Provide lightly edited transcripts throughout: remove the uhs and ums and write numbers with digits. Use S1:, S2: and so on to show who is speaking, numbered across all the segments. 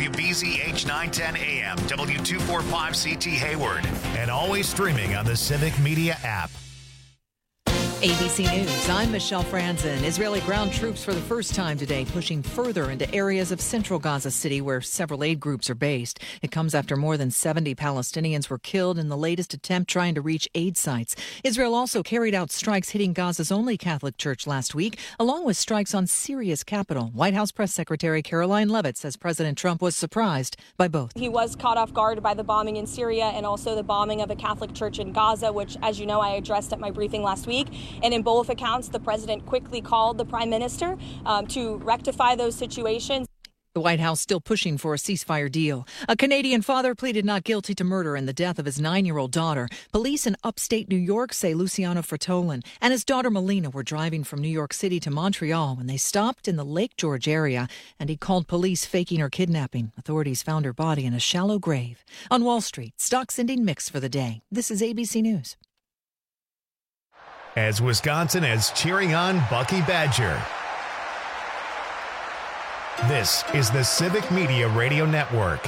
S1: WBZH 910 AM, W245CT Hayward, and always streaming on the Civic Media app.
S2: ABC News, I'm Michelle Franzen. Israeli ground troops for the first time today pushing further into areas of central Gaza City where several aid groups are based. It comes after more than 70 Palestinians were killed in the latest attempt trying to reach aid sites. Israel also carried out strikes hitting Gaza's only Catholic church last week, along with strikes on Syria's capital. White House Press Secretary Caroline Leavitt says President Trump was surprised by both.
S3: He was caught off guard by the bombing in Syria and also the bombing of a Catholic church in Gaza, which, as you know, I addressed at my briefing last week. And in both accounts, the president quickly called the prime minister to rectify those situations.
S2: The White House still pushing for a ceasefire deal. A Canadian father pleaded not guilty to murder in the death of his 9-year-old daughter. Police in upstate New York say Luciano Fratolin and his daughter Melina were driving from New York City to Montreal when they stopped in the Lake George area, and he called police faking her kidnapping. Authorities found her body in a shallow grave. On Wall Street, stocks ending mixed for the day. This is ABC News.
S1: As Wisconsin is cheering on Bucky Badger. This is the Civic Media Radio Network.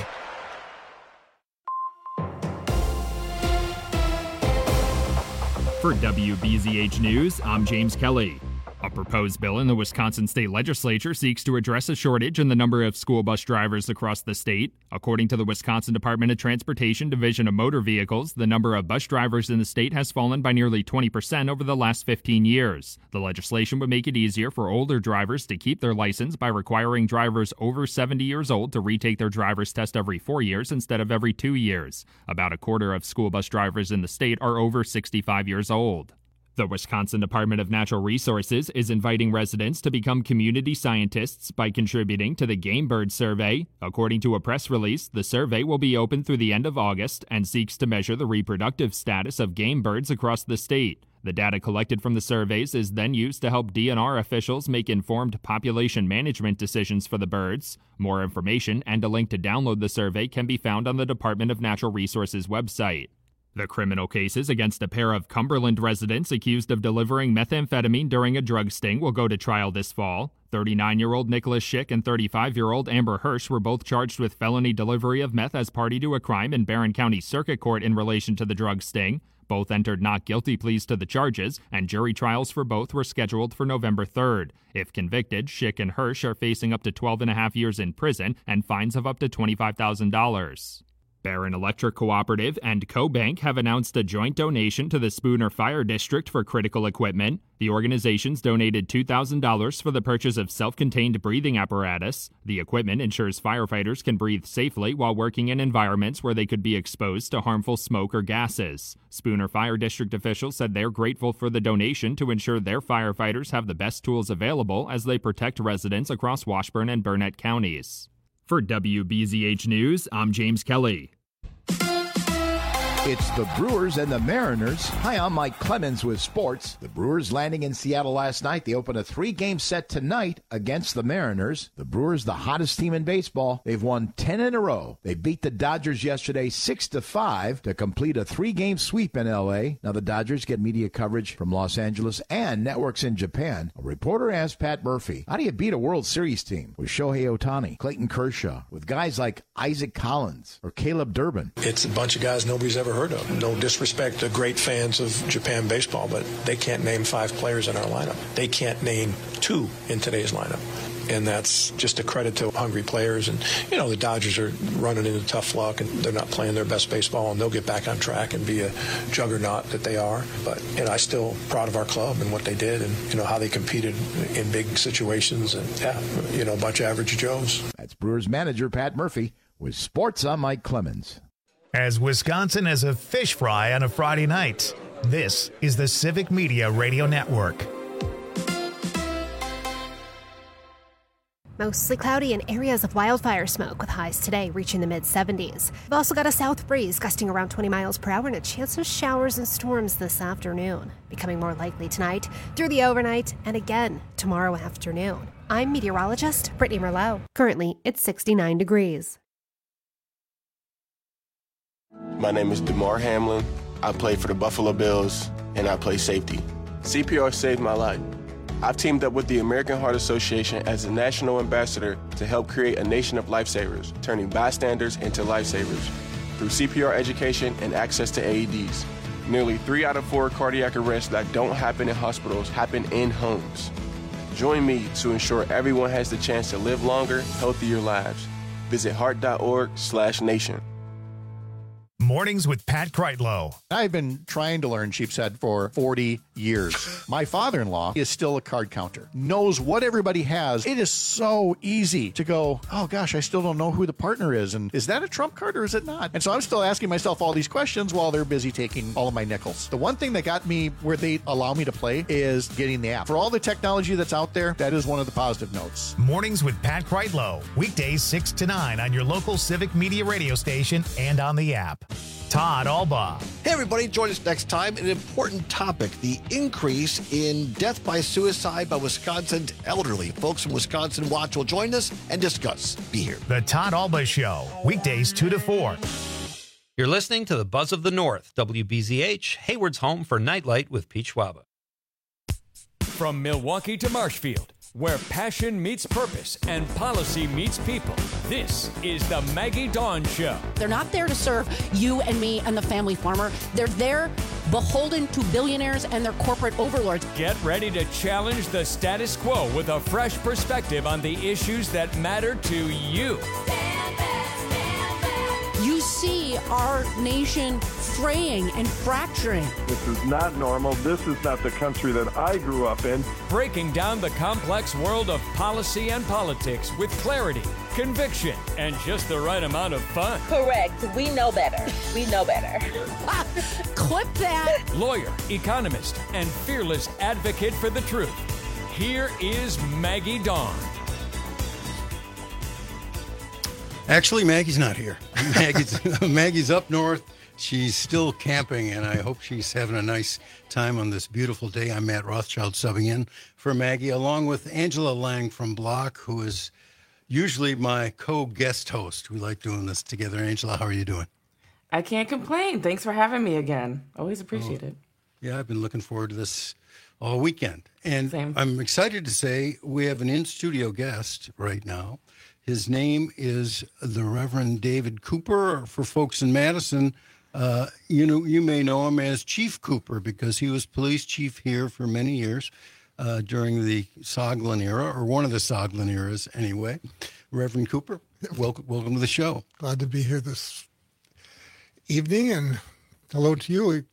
S4: For WBZH News, I'm James Kelly. A proposed bill in the Wisconsin State Legislature seeks to address a shortage in the number of school bus drivers across the state. According to the Wisconsin Department of Transportation Division of Motor Vehicles, the number of bus drivers in the state has fallen by nearly 20% over the last 15 years. The legislation would make it easier for older drivers to keep their license by requiring drivers over 70 years old to retake their driver's test every 4 years instead of every 2 years. About a quarter of school bus drivers in the state are over 65 years old. The Wisconsin Department of Natural Resources is inviting residents to become community scientists by contributing to the Game Bird Survey. According to a press release, the survey will be open through the end of August and seeks to measure the reproductive status of game birds across the state. The data collected from the surveys is then used to help DNR officials make informed population management decisions for the birds. More information and a link to download the survey can be found on the Department of Natural Resources website. The criminal cases against a pair of Cumberland residents accused of delivering methamphetamine during a drug sting will go to trial this fall. 39-year-old Nicholas Schick and 35-year-old Amber Hirsch were both charged with felony delivery of meth as party to a crime in Barron County Circuit Court in relation to the drug sting. Both entered not guilty pleas to the charges, and jury trials for both were scheduled for November 3rd. If convicted, Schick and Hirsch are facing up to 12.5 years in prison and fines of up to $25,000. Barron Electric Cooperative and CoBank have announced a joint donation to the Spooner Fire District for critical equipment. The organizations donated $2,000 for the purchase of self-contained breathing apparatus. The equipment ensures firefighters can breathe safely while working in environments where they could be exposed to harmful smoke or gases. Spooner Fire District officials said they're grateful for the donation to ensure their firefighters have the best tools available as they protect residents across Washburn and Burnett counties. For WBZH News, I'm James Kelly.
S5: It's the Brewers and the Mariners. Hi, I'm Mike Clemens with sports. The Brewers landing in Seattle last night. They open a 3-game set tonight against the Mariners. The Brewers, the hottest team in baseball. They've won 10 in a row. They beat the Dodgers yesterday 6-5 to complete a 3-game sweep in L.A. Now the Dodgers get media coverage from Los Angeles and networks in Japan. A reporter asked Pat Murphy, how do you beat a World Series team with Shohei Ohtani, Clayton Kershaw, with guys like Isaac Collins or Caleb Durbin?
S6: It's a bunch of guys nobody's ever heard of. No disrespect to great fans of Japan baseball, but they can't name 5 players in our lineup. They can't name 2 in today's lineup. And that's just a credit to hungry players. And, you know, the Dodgers are running into tough luck, and they're not playing their best baseball, and they'll get back on track and be a juggernaut that they are. But, you know, I'm still proud of our club and what they did and, you know, how they competed in big situations. And, yeah, you know, a bunch of average Joes.
S5: That's Brewers manager Pat Murphy. With sports, I'm Mike Clemens.
S1: As Wisconsin has a fish fry on a Friday night, this is the Civic Media Radio Network.
S7: Mostly cloudy and areas of wildfire smoke with highs today reaching the mid-70s. We've also got a south breeze gusting around 20 miles per hour and a chance of showers and storms this afternoon, becoming more likely tonight, through the overnight, and again tomorrow afternoon. I'm meteorologist Brittany Merlot. Currently, it's 69 degrees.
S8: My name is DeMar Hamlin. I play for the Buffalo Bills, and I play safety. CPR saved my life. I've teamed up with the American Heart Association as a national ambassador to help create a nation of lifesavers, turning bystanders into lifesavers through CPR education and access to AEDs. Nearly 3 out of 4 cardiac arrests that don't happen in hospitals happen in homes. Join me to ensure everyone has the chance to live longer, healthier lives. Visit heart.org/nation.
S1: Mornings with Pat Kreitlow.
S9: I've been trying to learn Sheepshead for 40 years. My father-in-law is still a card counter, knows what everybody has. It is so easy to go, oh gosh, I still don't know who the partner is. And is that a trump card or is it not? And so I'm still asking myself all these questions while they're busy taking all of my nickels. The one thing that got me where they allow me to play is getting the app. For all the technology that's out there, that is one of the positive notes.
S1: Mornings with Pat Kreitlow. Weekdays 6 to 9 on your local Civic Media radio station and on the app. Todd Albaugh.
S10: Hey, everybody. Join us next time. An important topic, the increase in death by suicide by Wisconsin's elderly. Folks from Wisconsin Watch will join us and discuss. Be here.
S1: The Todd Albaugh Show. Weekdays 2 to 4.
S11: You're listening to the Buzz of the North, WBZH, Hayward's home for Nightlight with Pete Schwaba.
S12: From Milwaukee to Marshfield, where passion meets purpose and policy meets people, this is the Maggie Dawn Show.
S13: They're not there to serve you and me and the family farmer. They're there beholden to billionaires and their corporate overlords.
S12: Get ready to challenge the status quo with a fresh perspective on the issues that matter to you.
S13: You see our nation fraying and fracturing.
S14: This is not normal. This is not the country that I grew up in.
S12: Breaking down the complex world of policy and politics with clarity, conviction, and just the right amount of fun.
S15: Correct. We know better. We know better.
S13: Clip that.
S12: Lawyer, economist, and fearless advocate for the truth. Here is Maggie Dawn.
S16: Actually, Maggie's not here. Maggie's up north. She's still camping, and I hope she's having a nice time on this beautiful day. I'm Matt Rothschild subbing in for Maggie, along with Angela Lang from Block, who is usually my co-guest host. We like doing this together. Angela, how are you doing?
S17: I can't complain. Thanks for having me again. Always appreciate it.
S16: Yeah, I've been looking forward to this all weekend. And
S17: Same.
S16: I'm excited to say we have an in-studio guest right now. His name is the Reverend David Cooper. For folks in Madison, you may know him as Chief Cooper because he was police chief here for many years during the Soglin era, or one of the Soglin eras anyway. Reverend Cooper, welcome to the show.
S18: Glad to be here this evening, and hello to you.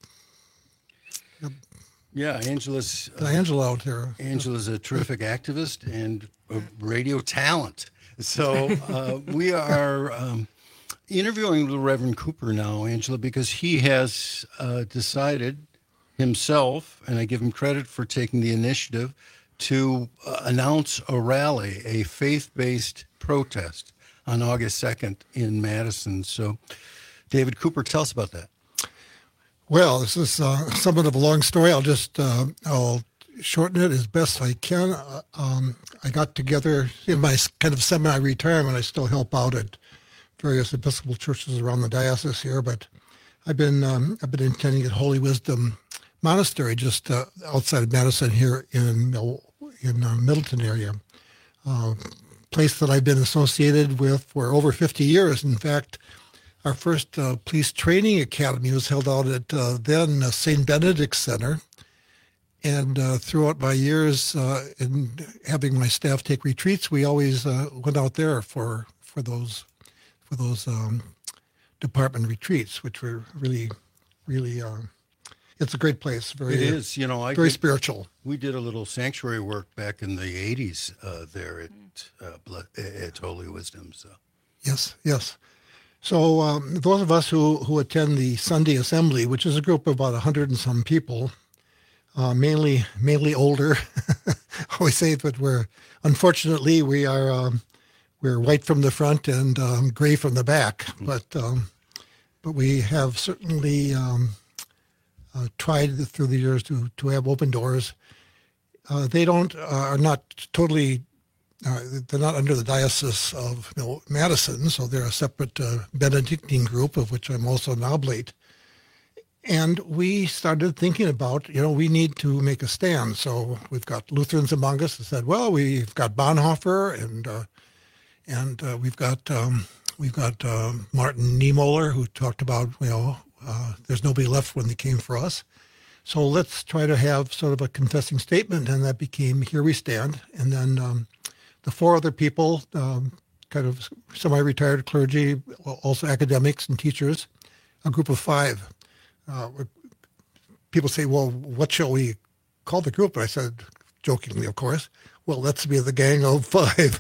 S16: Yeah, Angela's
S18: out there.
S16: Angela's a terrific activist and a radio talent. So we are interviewing the Reverend Cooper now, Angela, because he has decided himself, and I give him credit for taking the initiative, to announce a rally, a faith-based protest on August 2nd in Madison. So, David Cooper, tell us about that.
S18: Well, this is somewhat of a long story. I'll shorten it as best I can. I got together in my kind of semi-retirement. I still help out at various Episcopal churches around the diocese here, but I've been attending at Holy Wisdom Monastery just outside of Madison here in Middleton area, place that I've been associated with for over 50 years. In fact, our first police training academy was held out at then St. Benedict Center. And throughout my years in having my staff take retreats, we always went out there for those department retreats, which were really it's a great place.
S16: It is,
S18: very spiritual.
S16: We did a little sanctuary work back in the 80s there at Holy Wisdom. So
S18: yes. So those of us who attend the Sunday Assembly, which is a group of about 100 and some people. Mainly older. I always say it, but we're white from the front and gray from the back. But we have certainly tried through the years to have open doors. They're not under the Diocese of Madison, so they're a separate Benedictine group, of which I'm also an oblate. And we started thinking about, we need to make a stand. So we've got Lutherans among us that said, well, we've got Bonhoeffer and we've got Martin Niemöller, who talked about, there's nobody left when they came for us. So let's try to have sort of a confessing statement, and that became Here We Stand. And then the four other people, kind of semi-retired clergy, also academics and teachers, a group of five. People say, well, what shall we call the group? And I said, jokingly, of course, well, let's be the Gang of Five,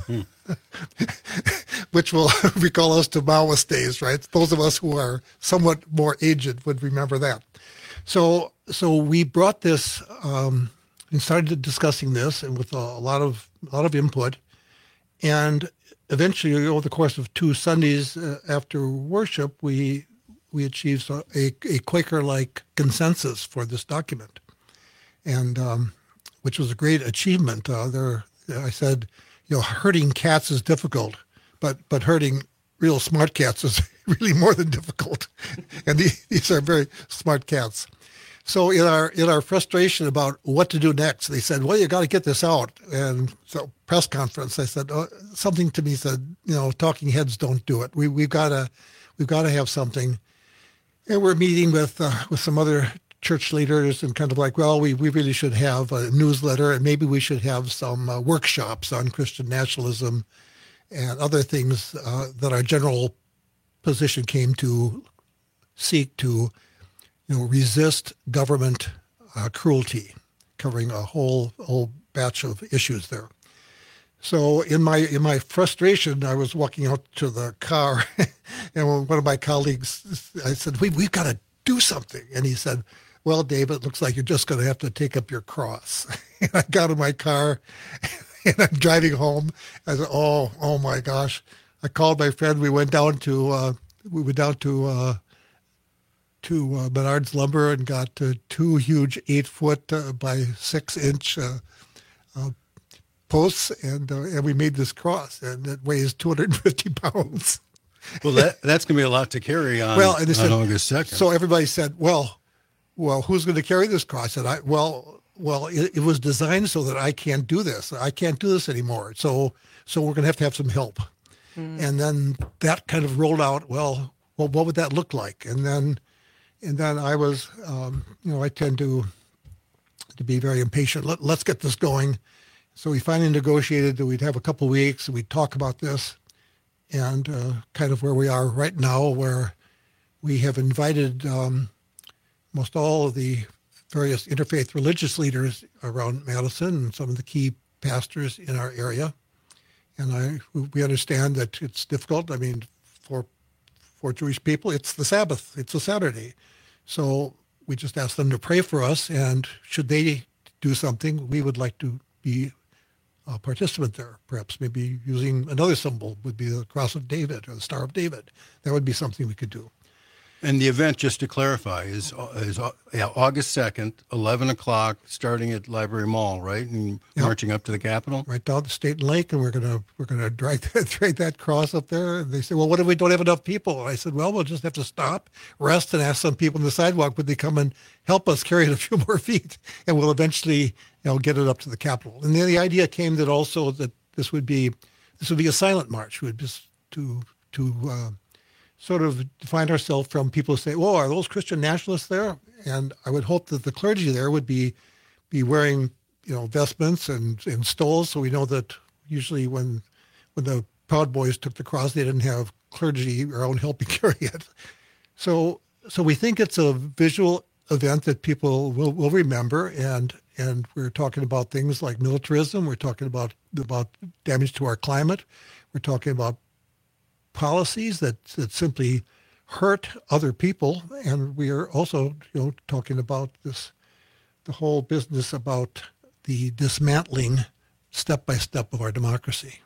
S18: which will recall us to Maoist days, right? Those of us who are somewhat more aged would remember that. So we brought this and started discussing this, and with a lot of input, and eventually, over the course of 2 Sundays after worship, we achieved a Quaker-like consensus for this document, and which was a great achievement. I said, herding cats is difficult, but herding real smart cats is really more than difficult, and these are very smart cats. So in our frustration about what to do next, they said, well, you got to get this out. And so press conference, I said, something to me said, talking heads don't do it. We've got to have something. And we're meeting with some other church leaders and kind of like, well, we really should have a newsletter, and maybe we should have some workshops on Christian nationalism and other things that our general position came to seek to resist government cruelty, covering a whole batch of issues there. So in my frustration, I was walking out to the car, and one of my colleagues, I said, we've got to do something. And he said, well, David, it looks like you're just going to have to take up your cross. And I got in my car, and I'm driving home. I said, oh my gosh. I called my friend. We went down to Menard's Lumber and got 2 huge 8-foot by 6-inch posts, and we made this cross, and it weighs 250 pounds.
S16: Well, that's going to be a lot to carry on, on August 2nd.
S18: So everybody said, well, who's going to carry this cross? And it was designed so that I can't do this. I can't do this anymore. So we're going to have some help. And then that kind of rolled out, well, what would that look like? And then I was, I tend to be very impatient. Let's get this going. So we finally negotiated that we'd have a couple of weeks and we'd talk about this, and kind of where we are right now, where we have invited most all of the various interfaith religious leaders around Madison and some of the key pastors in our area. And we understand that it's difficult. I mean, for Jewish people, it's the Sabbath. It's a Saturday. So we just asked them to pray for us, and should they do something, we would like to be a participant there. Perhaps maybe using another symbol would be the Cross of David or the Star of David. That would be something we could do.
S16: And the event, just to clarify, is August 2nd, 11 o'clock, starting at Library Mall, right? And marching up to the Capitol?
S18: Right down the State Lake, and we're gonna drag that cross up there. And they say, well, what if we don't have enough people? And I said, well, we'll just have to stop, rest, and ask some people on the sidewalk, would they come and help us carry it a few more feet? And we'll eventually, get it up to the Capitol. And then the idea came that also that this would be a silent march. We would just to sort of define ourselves from people who say, "Oh, are those Christian nationalists there?" And I would hope that the clergy there would be wearing, vestments and stoles, so we know that usually when the Proud Boys took the cross, they didn't have clergy around helping carry it. So we think it's a visual event that people will remember, and we're talking about things like militarism. We're talking about damage to our climate. We're talking about policies that simply hurt other people, and we are also talking about the whole business about the dismantling step by step of our democracy.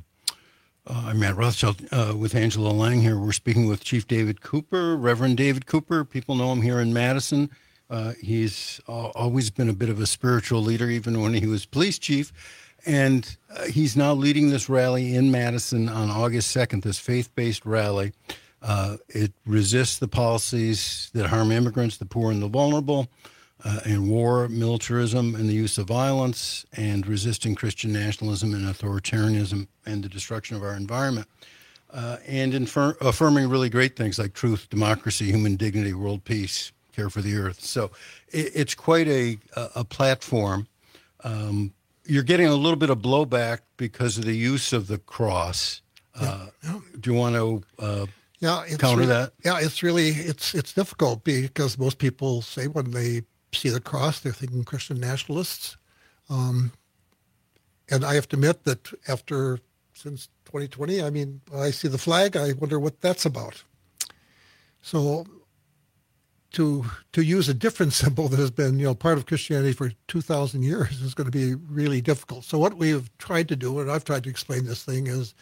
S16: I'm Matt Rothschild with Angela Lang here. We're speaking with Chief David Cooper, Reverend David Cooper. People know him here in Madison. He's always been a bit of a spiritual leader, even when he was police chief. And he's now leading this rally in Madison on August 2nd, this faith-based rally. It resists the policies that harm immigrants, the poor, and the vulnerable, and war, militarism, and the use of violence, and resisting Christian nationalism and authoritarianism and the destruction of our environment, and affirming really great things like truth, democracy, human dignity, world peace, care for the earth. So it's quite a platform. You're getting a little bit of blowback because of the use of the cross. Do you want to counter that?
S18: Yeah, it's difficult because most people say when they see the cross, they're thinking Christian nationalists. And I have to admit that since 2020, I see the flag, I wonder what that's about. So to use a different symbol that has been, part of Christianity for 2,000 years is going to be really difficult. So what we have tried to do, and I've tried to explain this thing, is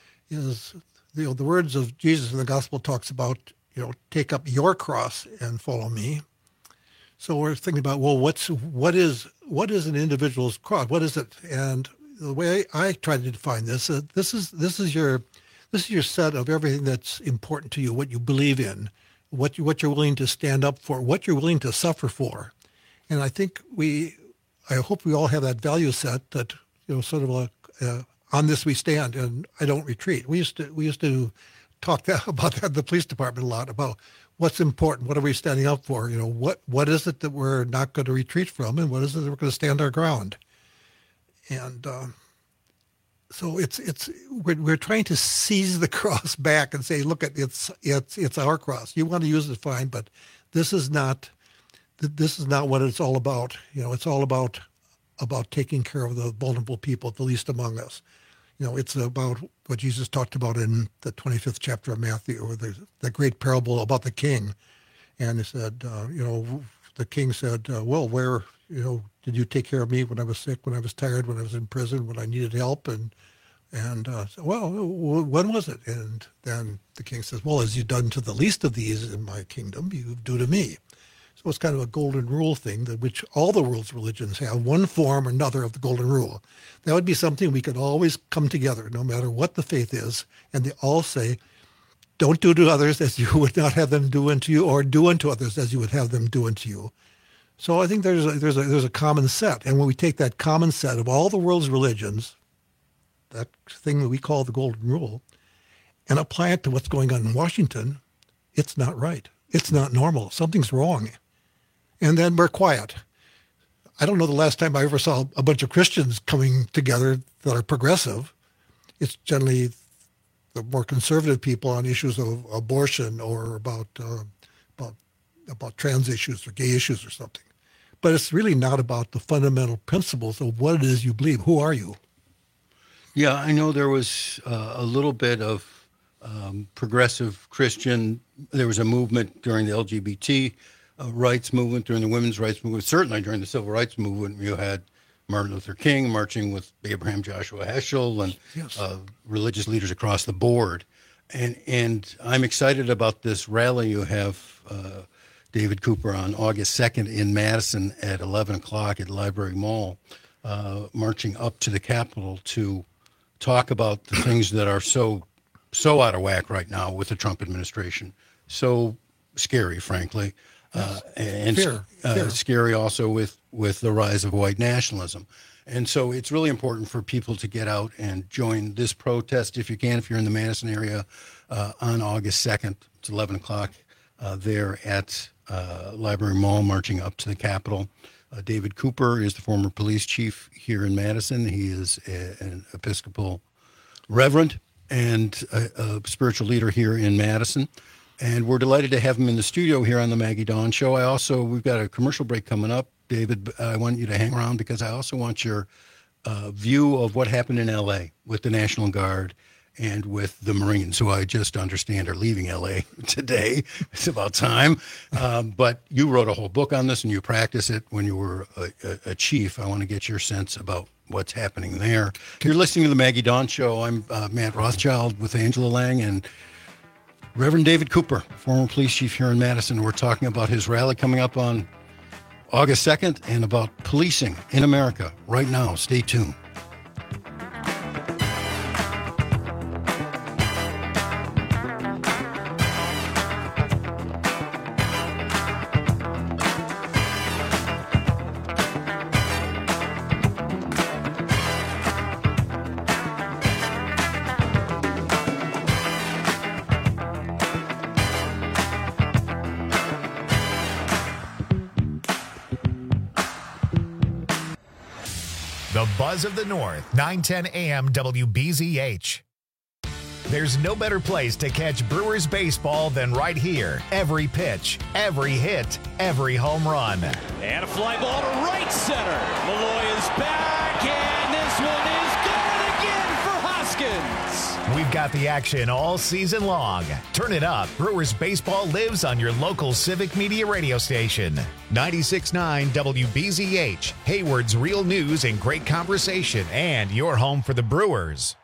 S18: the words of Jesus in the gospel talks about, take up your cross and follow me. So we're thinking about, well, what is an individual's cross? What is it? And the way I try to define this is your set of everything that's important to you, what you believe in, what you're willing to stand up for, what you're willing to suffer for. And I think I hope we all have that value set that, sort of like, on this we stand and I don't retreat. We used to talk about that in the police department a lot, about what's important, what are we standing up for? What is it that we're not going to retreat from, and what is it that we're going to stand our ground? And so we're trying to seize the cross back and say, look, it's our cross. You want to use it, fine, but this is not what it's all about. It's all about taking care of the vulnerable people, the least among us. It's about what Jesus talked about in the 25th chapter of Matthew, or the great parable about the king. And he said, the king said, well, where, did you take care of me when I was sick, when I was tired, when I was in prison, when I needed help? And well, when was it? And then the king says, well, as you've done to the least of these in my kingdom, you do to me. So it's kind of a golden rule thing, which all the world's religions have, one form or another of the golden rule. That would be something we could always come together, no matter what the faith is, and they all say, don't do to others as you would not have them do unto you, or do unto others as you would have them do unto you. So I think there's a common set, and when we take that common set of all the world's religions, that thing that we call the golden rule, and apply it to what's going on in Washington, it's not right. It's not normal. Something's wrong. And then we're quiet. I don't know the last time I ever saw a bunch of Christians coming together that are progressive. It's generally the more conservative people on issues of abortion or about trans issues or gay issues or something. But it's really not about the fundamental principles of what it is you believe. Who are you?
S16: Yeah, I know there was a little bit of progressive Christian. There was a movement during the LGBT rights movement, during the women's rights movement, certainly during the civil rights movement. You had Martin Luther King marching with Abraham Joshua Heschel and
S18: yes.
S16: Religious leaders across the board. And I'm excited about this rally you have, David Cooper, on August 2nd in Madison at 11 o'clock at Library Mall, marching up to the Capitol to talk about the things that are so out of whack right now with the Trump administration. So scary, frankly. And
S18: Fear.
S16: Scary also with the rise of white nationalism. And so it's really important for people to get out and join this protest if you can, if you're in the Madison area, on August 2nd. It's 11 o'clock there at Library Mall, marching up to the Capitol. David Cooper is the former police chief here in Madison. He is an Episcopal reverend and a spiritual leader here in Madison. And we're delighted to have him in the studio here on the Maggie Dawn Show. We've got a commercial break coming up. David, I want you to hang around because I also want your view of what happened in L.A. with the National Guard and with the Marines, who I just understand are leaving L.A. today. It's about time. But you wrote a whole book on this and you practiced it when you were a chief. I want to get your sense about what's happening there. You're listening to the Maggie Dawn Show. I'm Matt Rothschild with Angela Lang and Reverend David Cooper, former police chief here in Madison. We're talking about his rally coming up on August 2nd and about policing in America right now. Stay tuned.
S1: The Buzz of the North, 910 AM WBZH. There's no better place to catch Brewers baseball than right here. Every pitch, every hit, every home run.
S19: And a fly ball to right center. Malloy is back, and this one is good again for Hoskins.
S1: We've got the action all season long. Turn it up. Brewers baseball lives on your local Civic Media radio station. 96.9 WBZH, Hayward's real news and great conversation, and your home for the Brewers.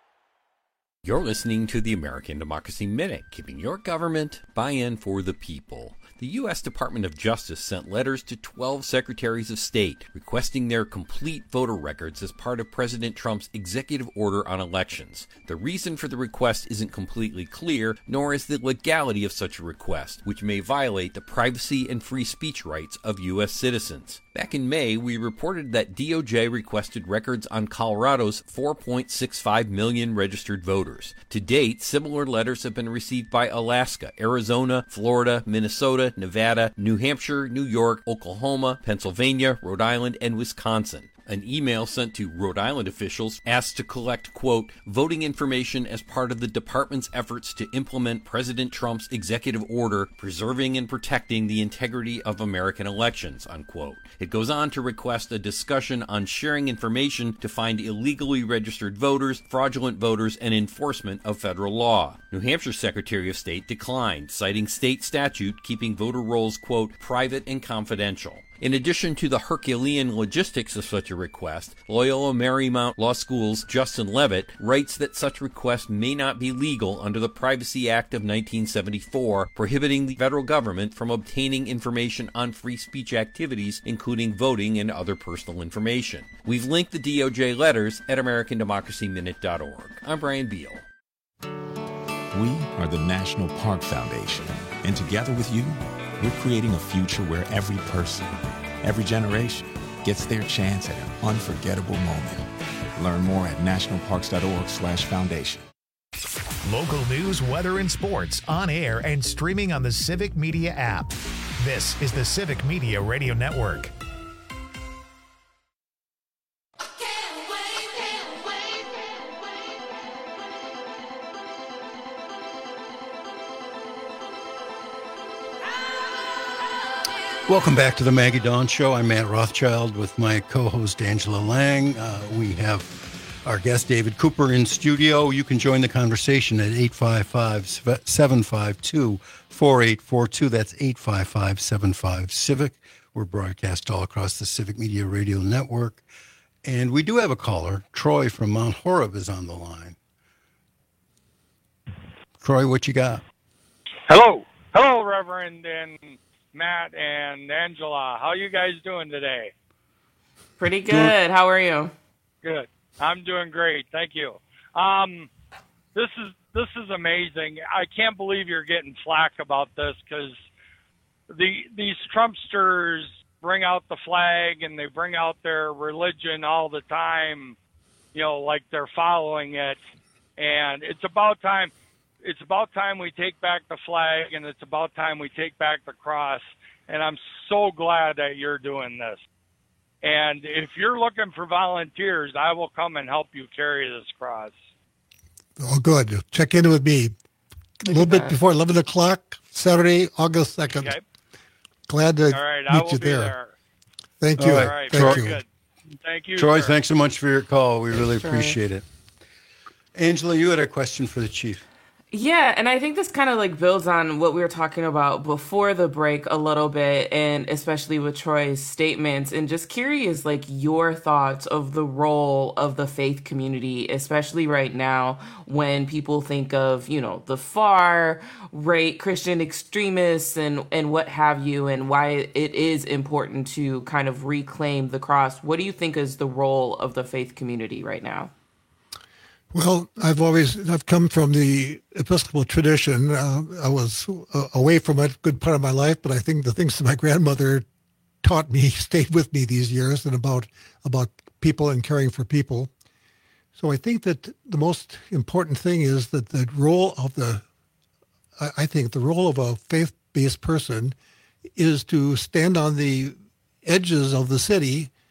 S20: You're listening to the American Democracy Minute, keeping your government buy-in for the people. The U.S. Department of Justice sent letters to 12 secretaries of state requesting their complete voter records as part of President Trump's executive order on elections. The reason for the request isn't completely clear, nor is the legality of such a request, which may violate the privacy and free speech rights of U.S. citizens. Back in May, we reported that DOJ requested records on Colorado's 4.65 million registered voters. To date, similar letters have been received by Alaska, Arizona, Florida, Minnesota, Nevada, New Hampshire, New York, Oklahoma, Pennsylvania, Rhode Island, and Wisconsin. An email sent to Rhode Island officials asked to collect, quote, voting information as part of the department's efforts to implement President Trump's executive order preserving and protecting the integrity of American elections, unquote. It goes on to request a discussion on sharing information to find illegally registered voters, fraudulent voters, and enforcement of federal law. New Hampshire Secretary of State declined, citing state statute keeping voter rolls, quote, private and confidential. In addition to the Herculean logistics of such a request, Loyola Marymount Law School's Justin Levitt writes that such requests may not be legal under the Privacy Act of 1974, prohibiting the federal government from obtaining information on free speech activities, including voting and other personal information. We've linked the DOJ letters at AmericanDemocracyMinute.org. I'm Brian Beal.
S21: We are the National Park Foundation, and together with you, we're creating a future where every person, every generation, gets their chance at an unforgettable moment. Learn more at nationalparks.org/foundation.
S1: Local news, weather, and sports on air and streaming on the Civic Media app. This is the Civic Media Radio Network.
S16: Welcome back to the Maggie Dawn Show. I'm Matt Rothschild with my co-host Angela Lang. We have our guest David Cooper in studio. You can join the conversation at 855-752-4842. That's 855-75-CIVIC. We're broadcast all across the Civic Media Radio Network. And we do have a caller. Troy from Mount Horeb is on the line. Troy, what you got?
S22: Hello. Hello, Reverend and Matt and Angela. How you guys doing today?
S17: Pretty good. How are you?
S22: Good. I'm doing great. Thank you. This is amazing. I can't believe you're getting flack about this because these Trumpsters bring out the flag and they bring out their religion all the time, you know, like they're following it. And it's about time. It's about time we take back the flag, and it's about time we take back the cross. And I'm so glad that you're doing this. And if you're looking for volunteers, I will come and help you carry this cross.
S18: Oh, good. Check in with me a little bit before 11 o'clock, Saturday, August 2nd. Okay. Glad to meet you there. Thank you.
S16: All
S22: right.
S18: Thank
S22: Very
S18: you.
S22: good. Thank you,
S16: Troy,
S22: sir.
S16: thanks so much for your call. We really appreciate it. Angela, you had a question for the chief.
S17: Yeah, and I think this kind of like builds on what we were talking about before the break a little bit, and especially with Troy's statements, and just curious, like your thoughts of the role of the faith community, especially right now when people think of, you know, the far right Christian extremists and what have you, and why it is important to kind of reclaim the cross. What do you think is the role of the faith community right now?
S18: Well, I've come from the Episcopal tradition. I was away from it a good part of my life, but I think the things that my grandmother taught me stayed with me these years, and about people and caring for people. So I think that the most important thing is that the role of the role of a faith-based person is to stand on the edges of the city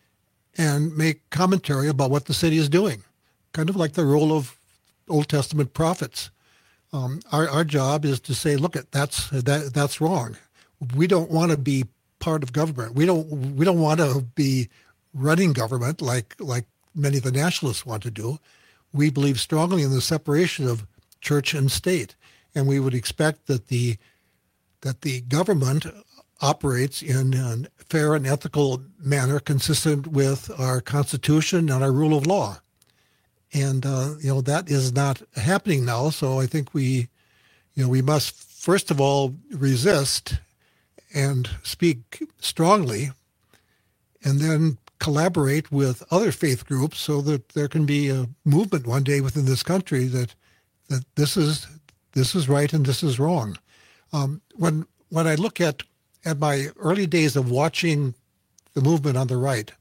S18: and make commentary about what the city is doing, kind of like the role of Old Testament prophets. Our job is to say, look, that's wrong. We don't want to be part of government. We don't want to be running government like many of the nationalists want to do. We believe strongly in the separation of church and state, and we would expect that the government operates in a fair and ethical manner consistent with our Constitution and our rule of law. And, that is not happening now. So I think we must, first of all, resist and speak strongly, and then collaborate with other faith groups so that there can be a movement one day within this country that this is right and this is wrong. When I look at my early days of watching the movement on the right,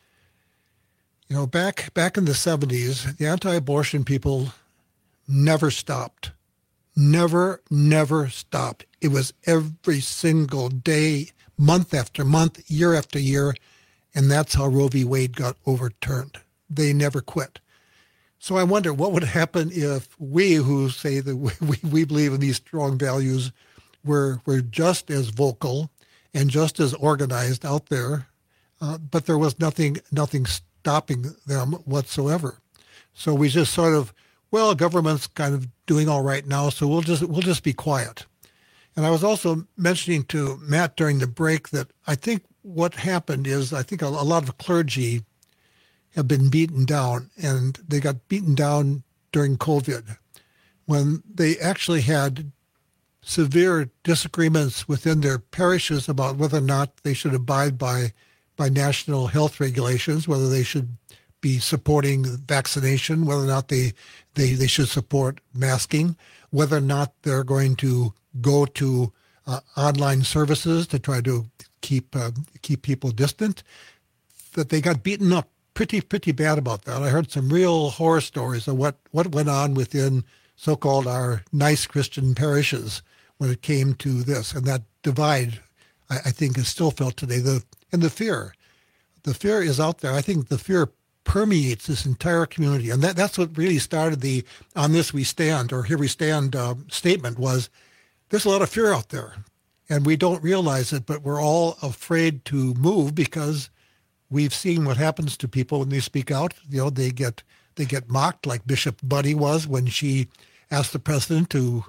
S18: back in the 70s, the anti-abortion people never stopped. Never stopped. It was every single day, month after month, year after year, and that's how Roe v. Wade got overturned. They never quit. So I wonder what would happen if we, who say that we believe in these strong values, were just as vocal and just as organized out there, but there was nothing stopping them whatsoever. So we just sort of, government's kind of doing all right now, so we'll just be quiet. And I was also mentioning to Matt during the break that I think what happened is I think a lot of clergy have been beaten down, and they got beaten down during COVID when they actually had severe disagreements within their parishes about whether or not they should abide by national health regulations, whether they should be supporting vaccination, whether or not they should support masking, whether or not they're going to go to online services to try to keep people distant. That they got beaten up pretty bad about that. I heard some real horror stories of what went on within so-called our nice Christian parishes when it came to this, and that divide, I think, is still felt today. The fear is out there. I think the fear permeates this entire community, and that's what really started the "On This We Stand" or "Here We Stand" statement. Was there's a lot of fear out there, and we don't realize it, but we're all afraid to move because we've seen what happens to people when they speak out. They get mocked, like Bishop Buddy was when she asked the president to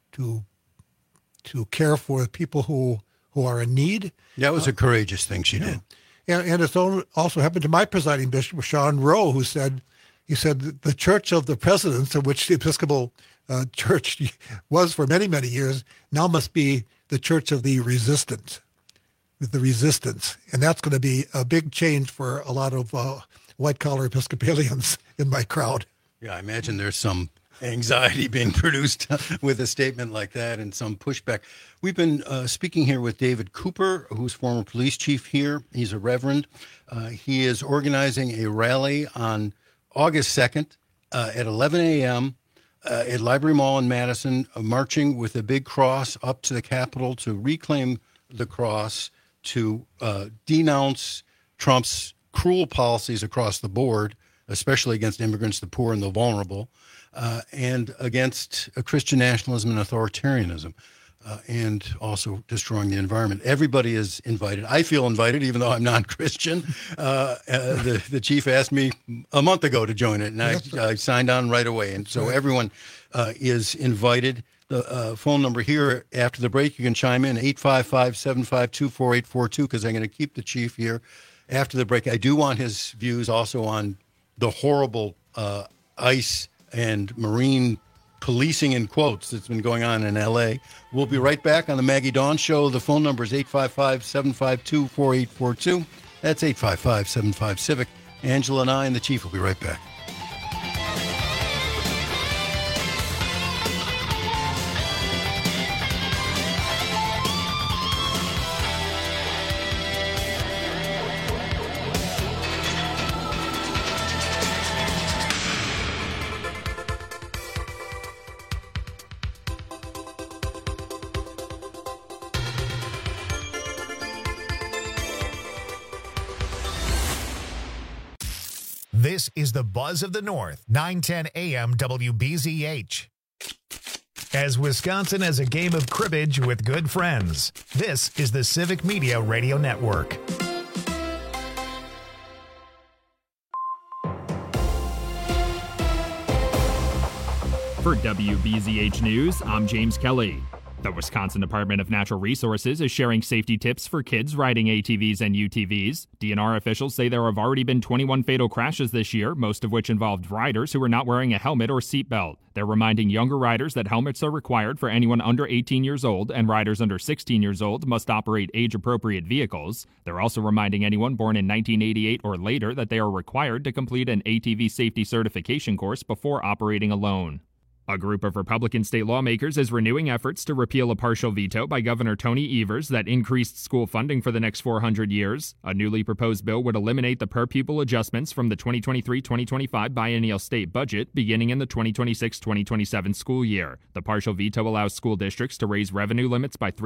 S18: care for people who are in need.
S16: That was a courageous thing she did.
S18: And it's also happened to my presiding bishop, Sean Rowe, who said, the church of the presidents, of which the Episcopal Church was for many, many years, now must be the church of the resistance. And that's going to be a big change for a lot of white-collar Episcopalians in my crowd.
S16: Yeah, I imagine there's some anxiety being produced with a statement like that and some pushback. We've been speaking here with David Cooper, who's former police chief here. He's a reverend. He is organizing a rally on August 2nd at 11 a.m. At Library Mall in Madison, marching with a big cross up to the Capitol to reclaim the cross, to denounce Trump's cruel policies across the board, especially against immigrants, the poor, and the vulnerable, and against Christian nationalism and authoritarianism, and also destroying the environment. Everybody is invited. I feel invited, even though I'm non-Christian. The chief asked me a month ago to join it, and I signed on right away. And so everyone is invited. The phone number here after the break, you can chime in, 855-752-4842, because I'm going to keep the chief here after the break. I do want his views also on the horrible ICE and Marine policing, in quotes, that's been going on in L.A. We'll be right back on the Maggie Dawn Show. The phone number is 855-752-4842. That's 855-75-CIVIC. Angela and I and the chief will be right back.
S1: This is the Buzz of the North, 910 AM WBZH. As Wisconsin has a game of cribbage with good friends, this is the Civic Media Radio Network.
S4: For WBZH News, I'm James Kelly. The Wisconsin Department of Natural Resources is sharing safety tips for kids riding ATVs and UTVs. DNR officials say there have already been 21 fatal crashes this year, most of which involved riders who were not wearing a helmet or seatbelt. They're reminding younger riders that helmets are required for anyone under 18 years old, and riders under 16 years old must operate age-appropriate vehicles. They're also reminding anyone born in 1988 or later that they are required to complete an ATV safety certification course before operating alone. A group of Republican state lawmakers is renewing efforts to repeal a partial veto by Governor Tony Evers that increased school funding for the next 400 years. A newly proposed bill would eliminate the per-pupil adjustments from the 2023-2025 biennial state budget beginning in the 2026-2027 school year. The partial veto allows school districts to raise revenue limits by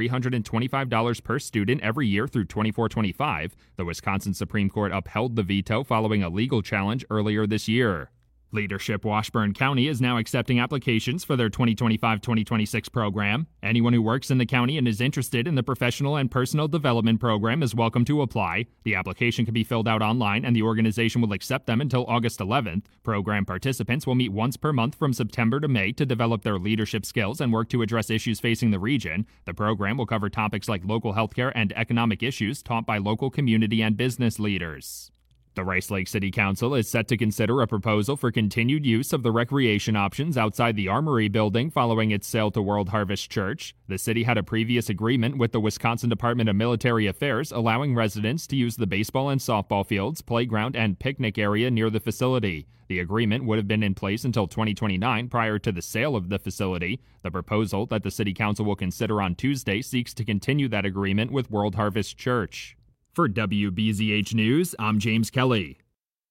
S4: $325 per student every year through 24-25. The Wisconsin Supreme Court upheld the veto following a legal challenge earlier this year. Leadership Washburn County is now accepting applications for their 2025-2026 program. Anyone who works in the county and is interested in the professional and personal development program is welcome to apply. The application can be filled out online, and the organization will accept them until August 11th. Program participants will meet once per month from September to May to develop their leadership skills and work to address issues facing the region. The program will cover topics like local healthcare and economic issues taught by local community and business leaders. The Rice Lake City Council is set to consider a proposal for continued use of the recreation options outside the Armory building following its sale to World Harvest Church. The city had a previous agreement with the Wisconsin Department of Military Affairs allowing residents to use the baseball and softball fields, playground, and picnic area near the facility. The agreement would have been in place until 2029 prior to the sale of the facility. The proposal that the City Council will consider on Tuesday seeks to continue that agreement with World Harvest Church. For WBZH News, I'm James Kelly.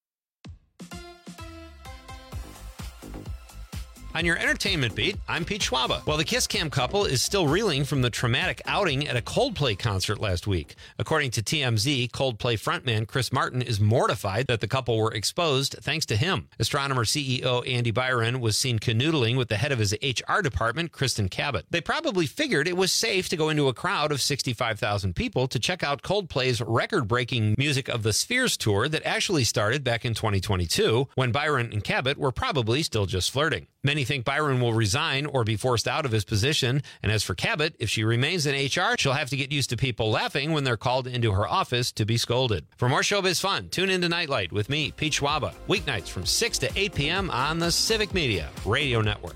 S11: On your entertainment beat, I'm Pete Schwaba. Well, the Kiss Cam couple is still reeling from the traumatic outing at a Coldplay concert last week. According to TMZ, Coldplay frontman Chris Martin is mortified that the couple were exposed thanks to him. Astronomer CEO Andy Byron was seen canoodling with the head of his HR department, Kristen Cabot. They probably figured it was safe to go into a crowd of 65,000 people to check out Coldplay's record-breaking Music of the Spheres tour that actually started back in 2022, when Byron and Cabot were probably still just flirting. Many think Byron will resign or be forced out of his position. And as for Cabot, if she remains in HR, she'll have to get used to people laughing when they're called into her office to be scolded. For more showbiz fun, tune into Nightlight with me, Pete Schwaba, weeknights from 6 to 8 p.m. on the Civic Media Radio Network.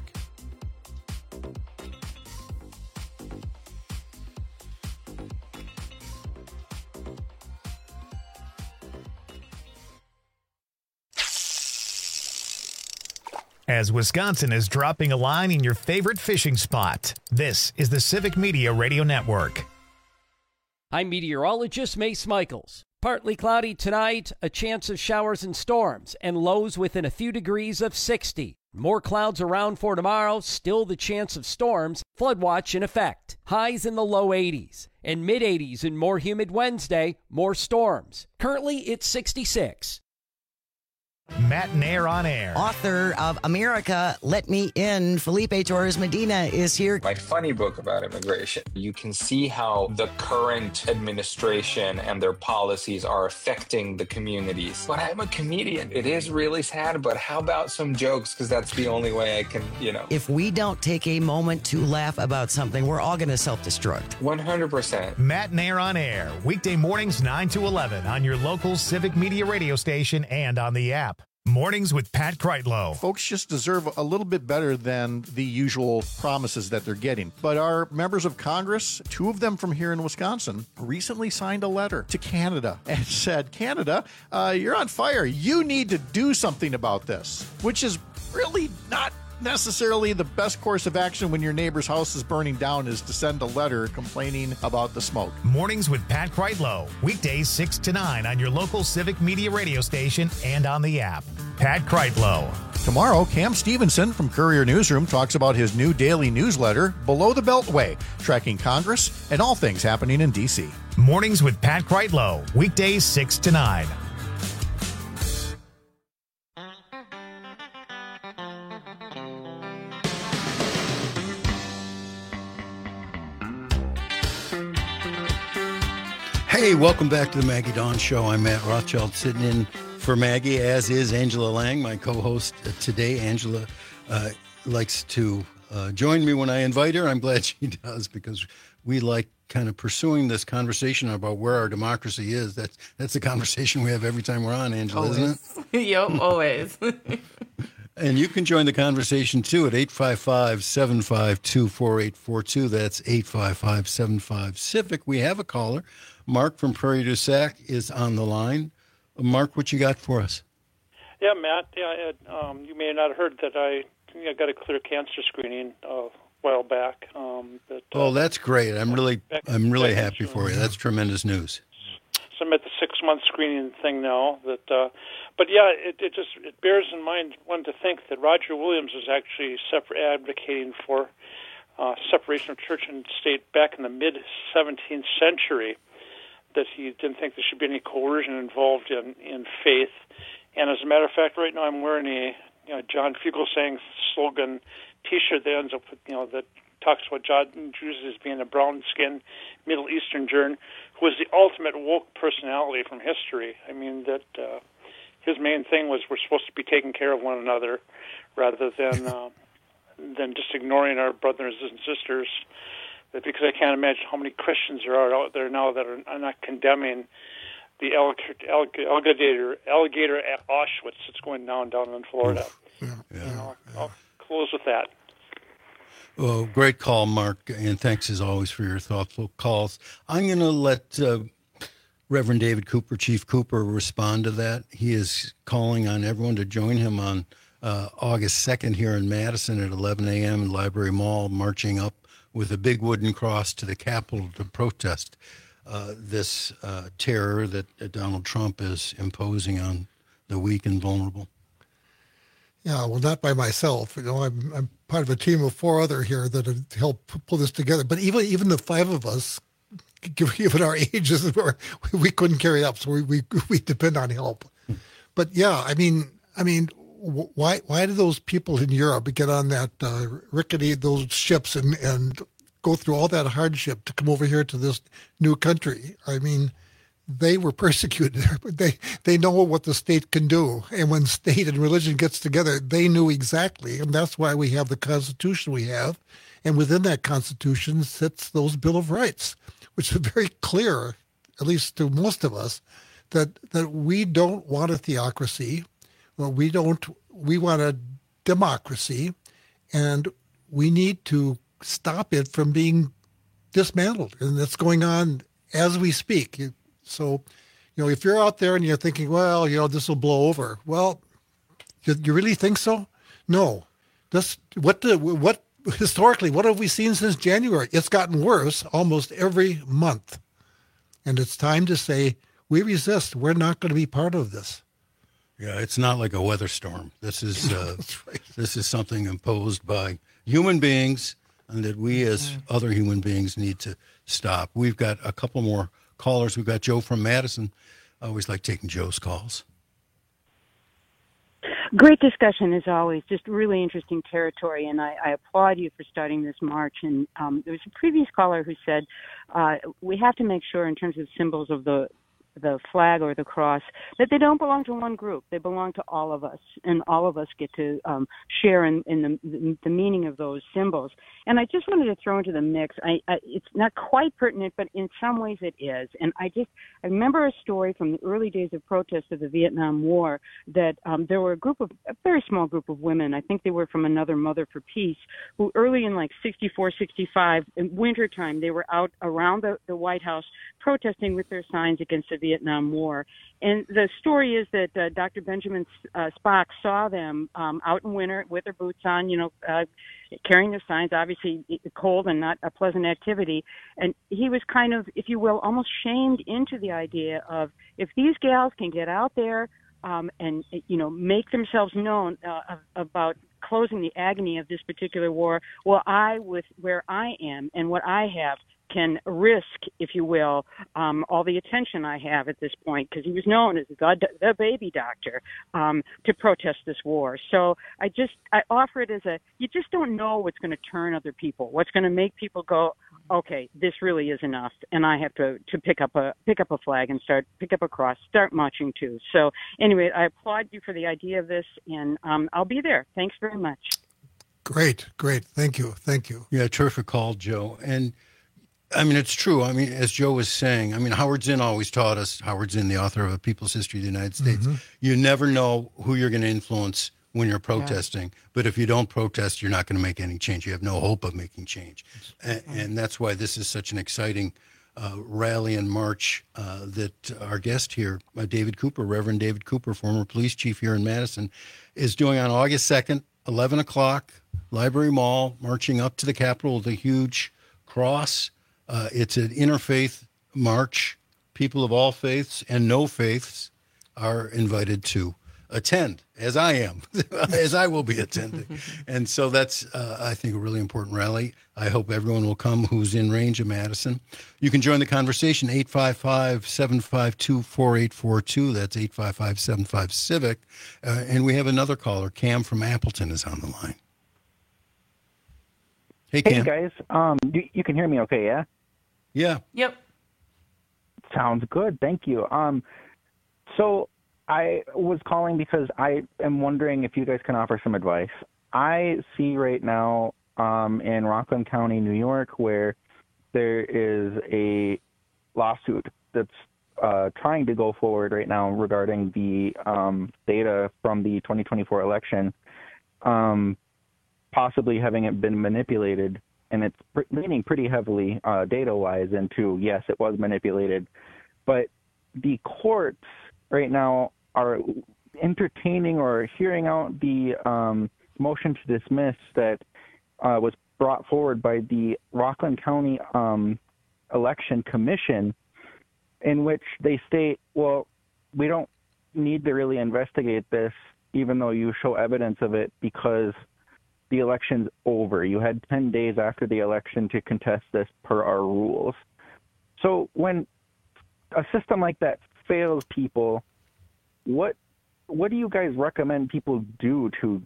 S1: As Wisconsin is dropping a line in your favorite fishing spot, this is the Civic Media Radio Network.
S2: I'm meteorologist Mace Michaels. Partly cloudy tonight, a chance of showers and storms, and lows within a few degrees of 60. More clouds around for tomorrow, still the chance of storms, flood watch in effect. Highs in the low 80s, and mid-80s and more humid Wednesday, more storms. Currently, it's 66.
S1: Matt Nair on air.
S3: Author of America, Let Me In, Felipe Torres Medina is here.
S23: My funny book about immigration. You can see how the current administration and their policies are affecting the communities. But I'm a comedian. It is really sad, but how about some jokes? Because that's the only way I can,
S3: If we don't take a moment to laugh about something, we're all going to self-destruct.
S23: 100%.
S1: Matt Nair on air. Weekday mornings 9 to 11 on your local Civic Media radio station and on the app. Mornings with Pat Kreitlow.
S9: Folks just deserve a little bit better than the usual promises that they're getting. But our members of Congress, two of them from here in Wisconsin, recently signed a letter to Canada and said, Canada, you're on fire. You need to do something about this, which is really not necessarily the best course of action when your neighbor's house is burning down, is to send a letter complaining about the smoke.
S1: Mornings with Pat Kreitlow. Weekdays 6 to 9 on your local Civic Media radio station and on the app. Pat Kreitlow.
S9: Tomorrow, Cam Stevenson from Courier Newsroom talks about his new daily newsletter, Below the Beltway, tracking Congress and all things happening in D.C.
S1: Mornings with Pat Kreitlow. Weekdays 6 to 9.
S16: Hey, welcome back to the Maggie Dawn Show. I'm Matt Rothschild, sitting in for Maggie, as is Angela Lang, my co-host today. Angela likes to join me when I invite her. I'm glad she does, because we like kind of pursuing this conversation about where our democracy is. That's the conversation we have every time we're on, Angela,
S17: always.
S16: Isn't it?
S17: Yep, always.
S16: And you can join the conversation, too, at 855-752-4842. That's 855-75-CIVIC. We have a caller. Mark from Prairie du Sac is on the line. Mark, what you got for us?
S5: Yeah, Matt. Yeah, you may not have heard that I got a clear cancer screening a while back.
S16: That's great. I'm really happy for you. That's tremendous news.
S5: So I'm at the 6-month screening thing now. But yeah, it bears in mind one to think that Roger Williams was actually advocating for separation of church and state back in the mid-17th century. That he didn't think there should be any coercion involved in faith. And as a matter of fact, right now I'm wearing a John Fugelsang slogan T-shirt that ends up with, that talks about John Jesus as being a brown-skinned Middle Eastern Jern who was the ultimate woke personality from history. I mean, that his main thing was we're supposed to be taking care of one another rather than just ignoring our brothers and sisters. Because I can't imagine how many Christians there are out there now that are not condemning the alligator at Auschwitz that's going down in Florida. Yeah. I'll close with that.
S16: Well, great call, Mark, and thanks as always for your thoughtful calls. I'm going to let Reverend David Cooper, Chief Cooper, respond to that. He is calling on everyone to join him on August 2nd here in Madison at 11 a.m. in Library Mall, marching up with a big wooden cross to the Capitol to protest this terror that Donald Trump is imposing on the weak and vulnerable.
S18: Yeah, well, not by myself. I'm part of a team of 4 other here that have helped pull this together. But even the 5 of us, given our ages, we couldn't carry it up, so we depend on help. But yeah, I mean, why do those people in Europe get on that those ships and go through all that hardship to come over here to this new country? I mean, they were persecuted there, but they know what the state can do. And when state and religion gets together, they knew exactly. And that's why we have the Constitution we have. And within that Constitution sits those Bill of Rights, which is very clear, at least to most of us, that we don't want a theocracy. Well, we want a democracy, and we need to stop it from being dismantled. And that's going on as we speak. So, if you're out there and you're thinking, well, this will blow over. Well, you really think so? No. Historically, what have we seen since January? It's gotten worse almost every month. And it's time to say, we resist. We're not going to be part of this.
S16: Yeah, it's not like a weather storm. This is
S18: That's right.
S16: This is something imposed by human beings, and that we as other human beings need to stop. We've got a couple more callers. We've got Joe from Madison. I always like taking Joe's calls.
S6: Great discussion, as always. Just really interesting territory, and I applaud you for starting this march. And there was a previous caller who said we have to make sure, in terms of symbols of the flag or the cross, that they don't belong to one group. They belong to all of us, and all of us get to share in the meaning of those symbols. And I just wanted to throw into the mix, it's not quite pertinent, but in some ways it is. And I remember a story from the early days of protest of the Vietnam War that there were a very small group of women, I think they were from another Mother for Peace, who early in 64, 65, in wintertime, they were out around the White House protesting with their signs against the Vietnam War. And the story is that Dr. Benjamin Spock saw them out in winter with their boots on, carrying their signs, obviously cold and not a pleasant activity. And he was kind of, if you will, almost shamed into the idea of, if these gals can get out there and, make themselves known about closing the agony of this particular war, well, with where I am and what I have, can risk, if you will, all the attention I have at this point, because he was known as the baby doctor, to protest this war. So I offer it as you just don't know what's going to turn other people, what's going to make people go, okay, this really is enough, and I have to pick up a flag and pick up a cross, start marching too. So anyway, I applaud you for the idea of this, and I'll be there. Thanks very much.
S18: Great. Thank you.
S16: Yeah, terrific call, Joe. And I mean, it's true. I mean, as Joe was saying, I mean, Howard Zinn always taught us, Howard Zinn, the author of A People's History of the United States, you never know who you're going to influence when you're protesting. Yeah. But if you don't protest, you're not going to make any change. You have no hope of making change. And that's why this is such an exciting rally and march that our guest here, David Cooper, Reverend David Cooper, former police chief here in Madison, is doing on August 2nd, 11 o'clock, Library Mall, marching up to the Capitol with a huge cross. It's an interfaith march. People of all faiths and no faiths are invited to attend, as I am, as I will be attending. And so that's, I think, a really important rally. I hope everyone will come who's in range of Madison. You can join the conversation, 855-752-4842. That's 855-75-CIVIC. And we have another caller. Cam from Appleton is on the line. Hey, Cam.
S7: Hey, guys. You can hear me okay, yeah?
S16: Yeah.
S17: Yep.
S7: Sounds good. Thank you. So I was calling because I am wondering if you guys can offer some advice. I see right now in Rockland County, New York, where there is a lawsuit that's trying to go forward right now regarding the data from the 2024 election, possibly having it been manipulated. And it's leaning pretty heavily data-wise into, yes, it was manipulated. But the courts right now are entertaining or hearing out the motion to dismiss that was brought forward by the Rockland County Election Commission, in which they state, well, we don't need to really investigate this, even though you show evidence of it, because the election's over. You had 10 days after the election to contest this per our rules. So when a system like that fails people, what do you guys recommend people do to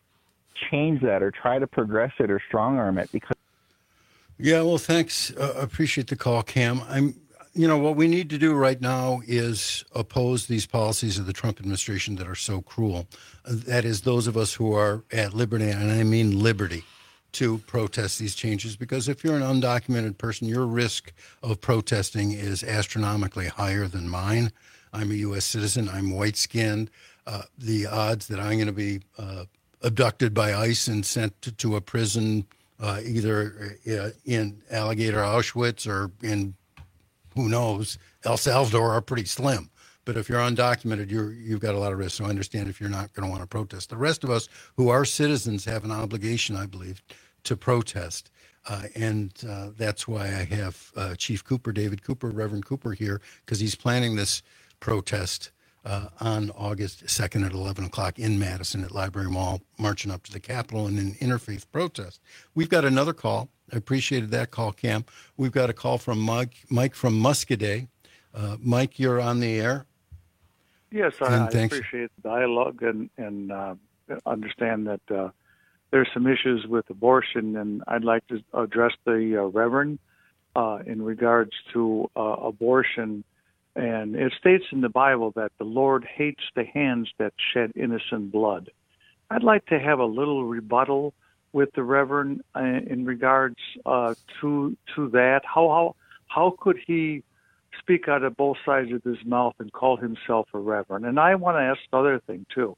S7: change that or try to progress it or strong arm it? Because
S16: yeah, well, thanks. Appreciate the call, Cam. What we need to do right now is oppose these policies of the Trump administration that are so cruel. That is, those of us who are at liberty, and I mean liberty, to protest these changes, because if you're an undocumented person, your risk of protesting is astronomically higher than mine. I'm a U.S. citizen. I'm white-skinned. The odds that I'm going to be abducted by ICE and sent to a prison either in Alligator Auschwitz or in, who knows, El Salvador are pretty slim. But if you're undocumented, you've got a lot of risk. So I understand if you're not going to want to protest. The rest of us who are citizens have an obligation, I believe, to protest. And that's why I have Chief Cooper, David Cooper, Reverend Cooper here, because he's planning this protest on August 2nd at 11 o'clock in Madison at Library Mall, marching up to the Capitol in an interfaith protest. We've got another call. I appreciated that call, Cam. We've got a call from Mike from Muscadet. Mike, you're on the air.
S8: Yes, I appreciate the dialogue and understand that there's some issues with abortion, and I'd like to address the Reverend in regards to abortion. And it states in the Bible that the Lord hates the hands that shed innocent blood. I'd like to have a little rebuttal with the Reverend in regards to that. How could he speak out of both sides of his mouth and call himself a Reverend? And I want to ask another thing too.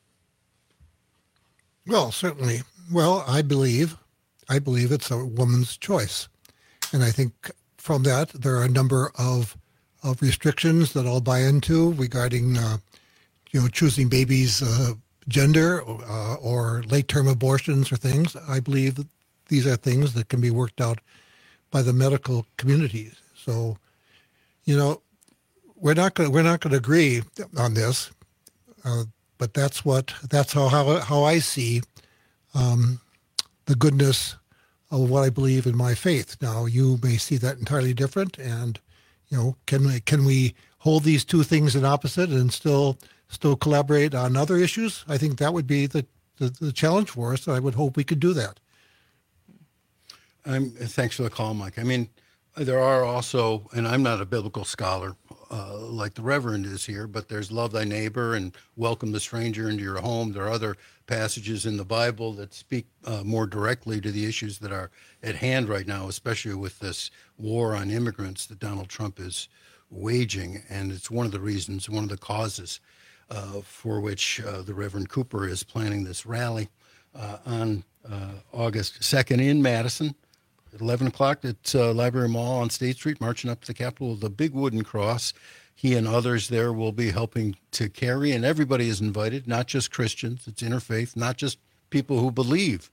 S18: Well, certainly. Well, I believe it's a woman's choice, and I think from that there are a number of restrictions that I'll buy into regarding choosing babies' gender or late-term abortions or things. I believe that these are things that can be worked out by the medical community. So, we're not going to agree on this, but that's how I see the goodness of what I believe in my faith. Now, you may see that entirely different, and can we hold these two things in opposite and still collaborate on other issues? I think that would be the challenge for us. I would hope we could do that.
S16: Thanks for the call, Mike. I mean, there are also, and I'm not a biblical scholar like the Reverend is here, but there's love thy neighbor and welcome the stranger into your home. There are other passages in the Bible that speak more directly to the issues that are at hand right now, especially with this war on immigrants that Donald Trump is waging. And it's one of the reasons, one of the causes for which the Reverend Cooper is planning this rally on August 2nd in Madison at 11 o'clock at Library Mall on State Street, marching up to the Capitol with a big wooden cross. He and others there will be helping to carry, and everybody is invited, not just Christians. It's interfaith, not just people who believe.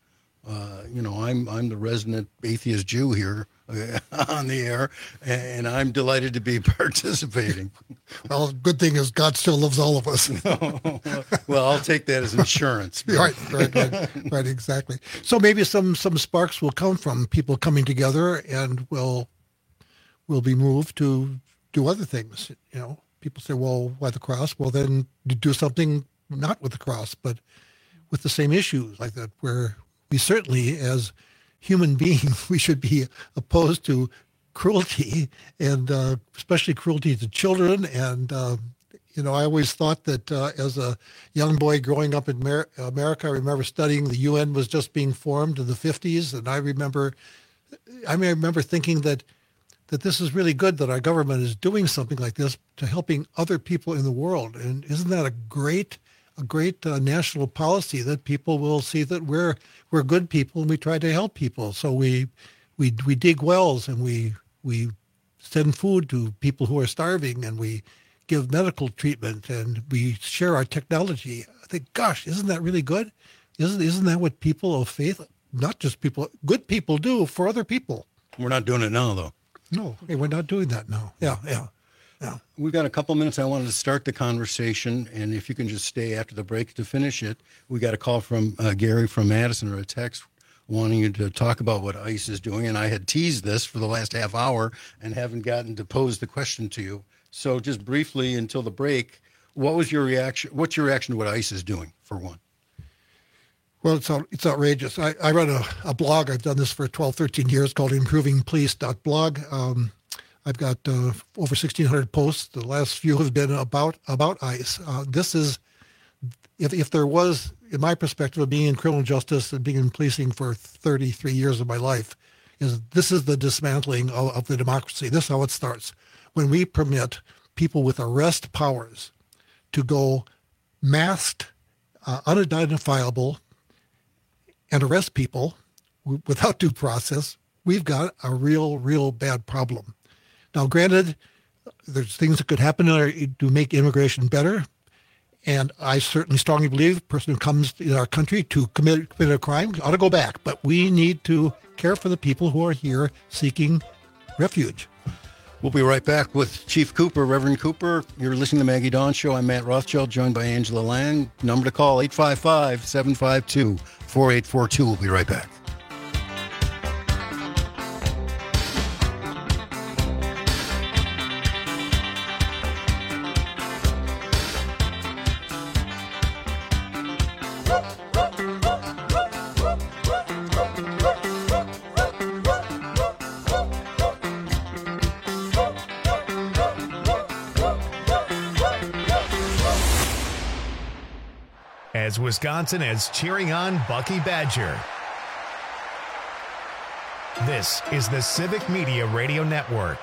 S16: I'm the resident atheist Jew here on the air, and I'm delighted to be participating.
S18: Well, good thing is God still loves all of us.
S16: Well, I'll take that as insurance.
S18: Right, exactly. So maybe some sparks will come from people coming together, and will be moved to do other things. People say, well, why the cross? Well, then you do something not with the cross, but with the same issues like that, where we certainly, as human beings, we should be opposed to cruelty, and especially cruelty to children. And, I always thought that as a young boy growing up in America, I remember studying the UN was just being formed in the 50s. And I remember thinking that this is really good that our government is doing something like this to helping other people in the world. And isn't that a great national policy, that people will see that we're good people and we try to help people. So we dig wells, and we send food to people who are starving, and we give medical treatment, and we share our technology. I think, gosh, isn't that really good? Isn't that what people of faith, not just people, good people do for other people?
S16: We're not doing it now, though.
S18: No, we're not doing that now. Yeah.
S16: We've got a couple minutes. I wanted to start the conversation, and if you can just stay after the break to finish it. We got a call from Gary from Madison, or a text wanting you to talk about what ICE is doing, and I had teased this for the last half hour and haven't gotten to pose the question to you. So just briefly until the break, what's your reaction to what ICE is doing, for one?
S18: Well, it's outrageous. I run a blog. I've done this for 12, 13 years, called improvingpolice.blog. I've got over 1,600 posts. The last few have been about ICE. This is, if there was, in my perspective of being in criminal justice and being in policing for 33 years of my life, this is the dismantling of the democracy. This is how it starts. When we permit people with arrest powers to go masked, unidentifiable, and arrest people without due process, we've got a real bad problem. Now, granted, there's things that could happen to make immigration better, and I certainly strongly believe a person who comes in our country to commit a crime ought to go back. But we need to care for the people who are here seeking refuge.
S16: We'll be right back with Chief Cooper, Reverend Cooper. You're listening to Maggie Dawn Show. I'm Matt Rothschild, joined by Angela Lang. Number to call, 855-752-4842. We'll be right back.
S1: As Wisconsin is cheering on Bucky Badger. This is the Civic Media Radio Network.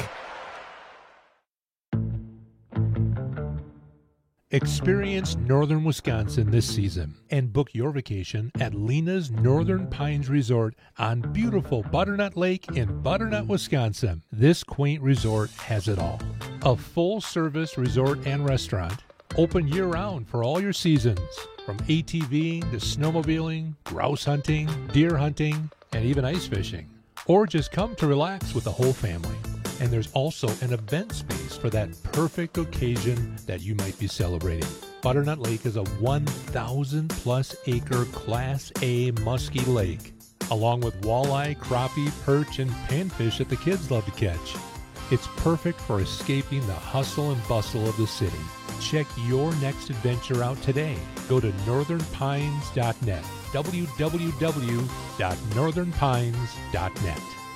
S10: Experience northern Wisconsin this season and book your vacation at Lena's Northern Pines Resort on beautiful Butternut Lake in Butternut, Wisconsin. This quaint resort has it all. A full-service resort and restaurant, open year-round for all your seasons. From ATVing to snowmobiling, grouse hunting, deer hunting, and even ice fishing. Or just come to relax with the whole family. And there's also an event space for that perfect occasion that you might be celebrating. Butternut Lake is a 1,000-plus acre Class A musky lake, along with walleye, crappie, perch, and panfish that the kids love to catch. It's perfect for escaping the hustle and bustle of the city. Check your next adventure out today. Go to northernpines.net, www.northernpines.net.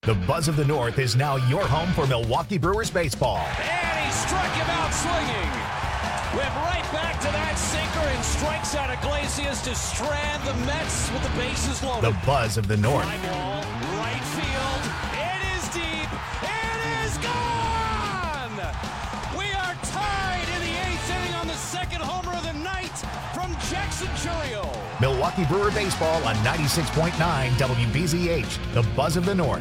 S1: The Buzz of the North is now your home for Milwaukee Brewers baseball.
S19: And he struck him out swinging. Went right back to that sinker and strikes out Iglesias to strand the Mets with the bases loaded.
S1: The Buzz of the North.
S19: Fly ball, right field. It is deep. It is gone. We are tied in the 8th inning on the second homer of the night from Jackson Chourio.
S1: Milwaukee Brewer baseball on 96.9 WBZH. The Buzz of the North.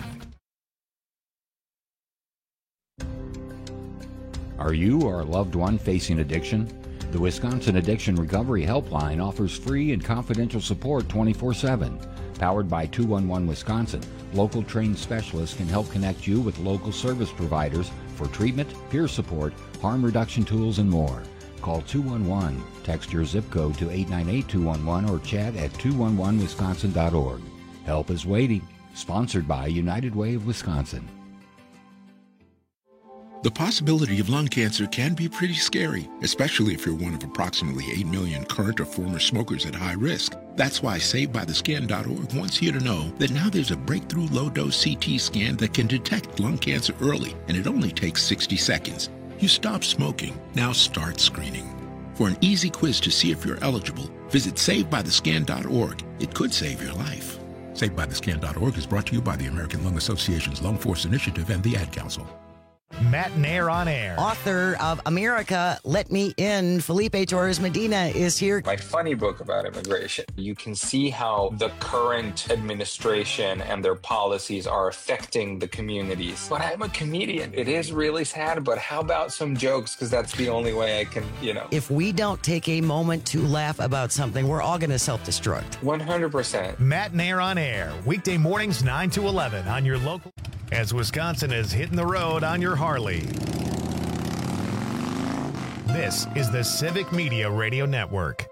S13: Are you or a loved one facing addiction? The Wisconsin Addiction Recovery Helpline offers free and confidential support 24/7. Powered by 211 Wisconsin, local trained specialists can help connect you with local service providers for treatment, peer support, harm reduction tools, and more. Call 211, text your zip code to 898-211, or chat at 211wisconsin.org. Help is waiting. Sponsored by United Way of Wisconsin.
S14: The possibility of lung cancer can be pretty scary, especially if you're one of approximately 8 million current or former smokers at high risk. That's why SaveByTheScan.org wants you to know that now there's a breakthrough low-dose CT scan that can detect lung cancer early, and it only takes 60 seconds. You stop smoking, now start screening. For an easy quiz to see if you're eligible, visit SaveByTheScan.org. It could save your life. SaveByTheScan.org is brought to you by the American Lung Association's Lung Force Initiative and the Ad Council.
S1: Matt Nair on air.
S3: Author of America, Let Me In, Felipe Torres Medina is here.
S23: My funny book about immigration. You can see how the current administration and their policies are affecting the communities. But I'm a comedian. It is really sad, but how about some jokes? Because that's the only way I can,
S3: If we don't take a moment to laugh about something, we're all going to self-destruct.
S23: 100%.
S1: Matt Nair on air. Weekday mornings 9 to 11 on your local... As Wisconsin is hitting the road on your Harley. This is the Civic Media Radio Network.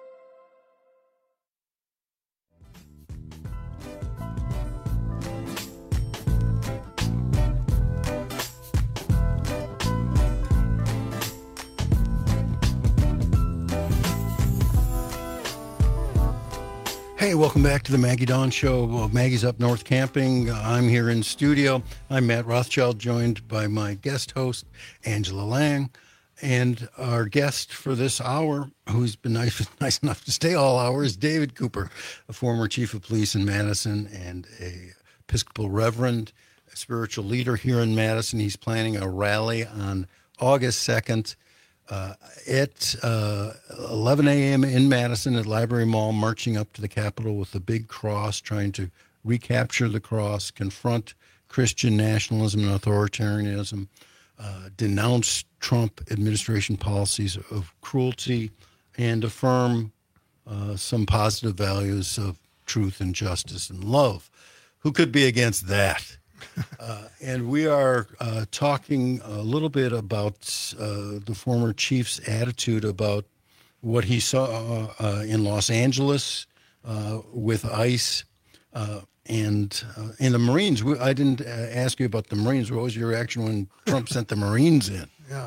S16: Hey, welcome back to the Maggie Dawn Show. Well, Maggie's up north camping. I'm here in studio. I'm Matt Rothschild, joined by my guest host, Angela Lang. And our guest for this hour, who's been nice enough to stay all hour, is David Cooper, a former chief of police in Madison and a Episcopal reverend, a spiritual leader here in Madison. He's planning a rally on August 2nd. At 11 a.m. in Madison at Library Mall, marching up to the Capitol with the big cross, trying to recapture the cross, confront Christian nationalism and authoritarianism, denounce Trump administration policies of cruelty, and affirm some positive values of truth and justice and love. Who could be against that? And we are talking a little bit about the former chief's attitude about what he saw in Los Angeles with ICE and the Marines. I didn't ask you about the Marines. What was your reaction when Trump sent the Marines in?
S18: Yeah.